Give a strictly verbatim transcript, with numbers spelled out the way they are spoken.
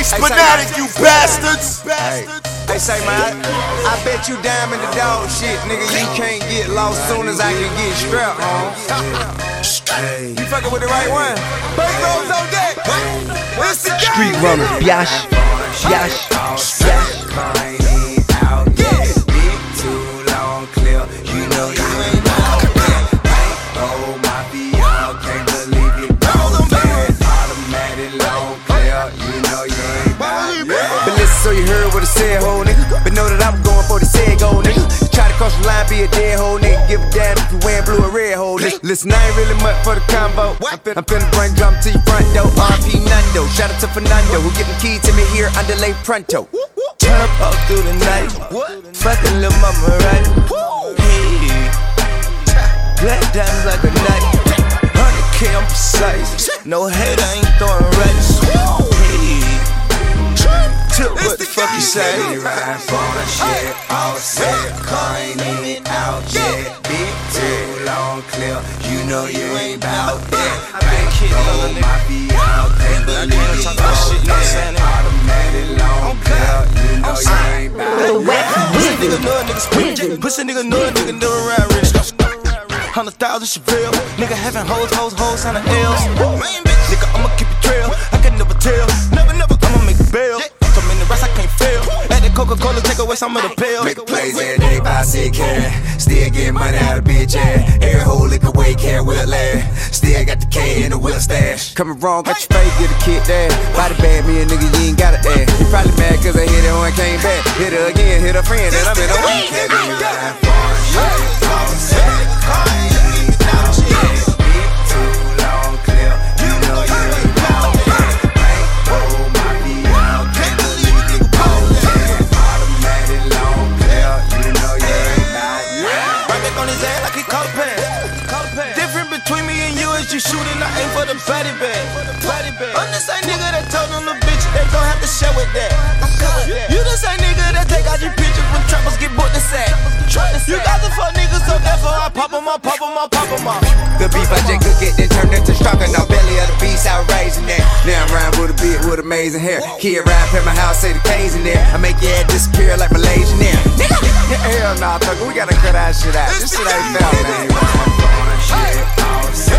Spinatic, you bastards! Hey, hey, say man, I, I bet you damn in the dog shit, nigga. You can't get lost soon as I can get strapped, huh? Hey. You fucking with the right one. Bankrolls on deck. What's the game? Street runner, biash, biash, biash. Out yet, big too long, clear. You know you ain't out yet. Oh my beyond, can't believe it. Automatic long, clear. You know you ain't out yet. But listen, so you heard what I said, ho nigga. But know that I'm going for the said go, nigga. Try to cross the line, be a dead hoe, nigga. Give a damn if you wearing blue or red, hoe. Listen, I ain't really much for the combo. I'm finna, I'm finna bring drum to your front door. R P Nando, shout out to Fernando, who get the key to me here under lay pronto. Turn up through the night, fucking lil' mama right. Hey, black diamonds like a knife. Hundred K I'm precise. No hate, I ain't throwing rights. Hey, tip what the fuck you say? Ride for the shit, all set. Car ain't even out yet. Big too long, clear. You know you ain't bout that. Oh my beyond, can't believe it. Automatic long, clear. You know you ain't bout that. Pussy nigga know a nigga spin. Pussy nigga know a nigga never ride rich. Hundred thousand Chevelle. Nigga having hoes, hoes, hoes on the L's. Nigga, I'ma keep it trail. I can never tell. Never, never, I'ma make a bail. So many rest I can't fail. At the Coca-Cola, take away some of the pills. Make plays every day, buy sick cash. Still get money out of bitch ass. Every whole lick away, can't will last. Still got the K in the wheel stash. Coming wrong, got your face, get a kid there. Body bad, me a nigga, you ain't got it there. You probably mad cause I hit her and came back. Hit her again, hit her friend, and I'm in a week. You shooting, I aim for the body bag. I'm the same nigga that told them the bitch they gon' have to share with that. You the same nigga that take out your pictures when trappers get booked the sack. You got the fuck niggas, so therefore I pop them, I pop them, I pop them off. The beef I just could get then turned into stronger. Now belly of the beast, outrageing that. Now I'm riding with a beard with amazing hair. Kid ride past my house, say the K's in there. I make your ass disappear like Malaysian air. Hell nah, thugger, we gotta cut that shit out. This shit ain't fair, man.